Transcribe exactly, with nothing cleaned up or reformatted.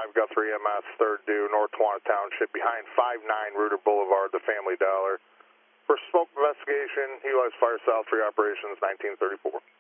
five, Guthrie M S, third due, North Tawana Township, behind five nine Reuter Boulevard, the Family Dollar. For smoke investigation, utilized Fire South three Operations nineteen thirty-four.